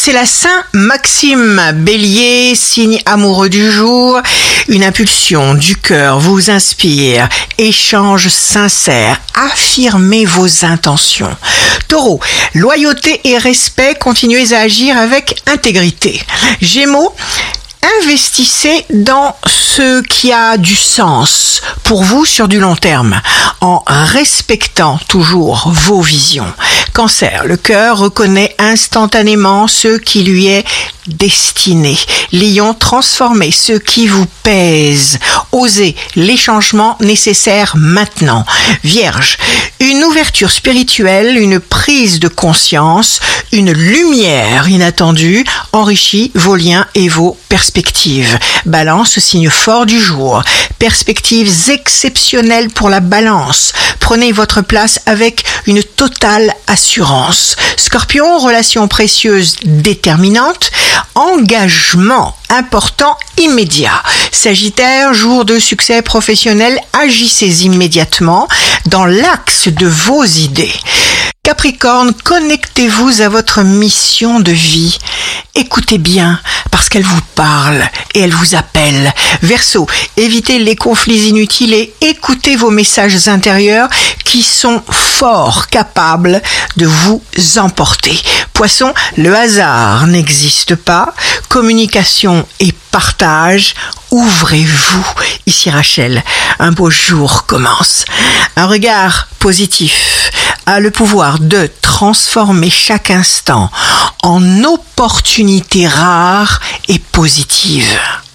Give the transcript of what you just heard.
c'est la Saint-Maxime. Bélier, signe amoureux du jour, une impulsion du cœur vous inspire. Échange sincère, affirmez vos intentions. Taureau, loyauté et respect, continuez à agir avec intégrité. Gémeaux, investissez dans ce qui a du sens pour vous sur du long terme, en respectant toujours vos visions. Cancer, le cœur reconnaît instantanément ce qui lui est destiné. Lion, transformez ce qui vous pèse. Osez les changements nécessaires maintenant. Vierge, une ouverture spirituelle, une prise de conscience, une lumière inattendue enrichit vos liens et vos perspectives. Balance, signe fort du jour. Perspectives exceptionnelles pour la balance. Prenez votre place avec une totale assurance. Scorpion, relation précieuse déterminante. Engagement important immédiat. Sagittaire, jour de succès professionnel, agissez immédiatement dans l'axe de vos idées. Capricorne, connectez-vous à votre mission de vie. Écoutez bien parce qu'elle vous parle et elle vous appelle. Verseau, évitez les conflits inutiles et écoutez vos messages intérieurs qui sont fort capables de vous emporter. Poisson, le hasard n'existe pas. Communication et partage, ouvrez-vous. Ici Rachel, un beau jour commence. Un regard positif a le pouvoir de transformer chaque instant en opportunité rare et positive.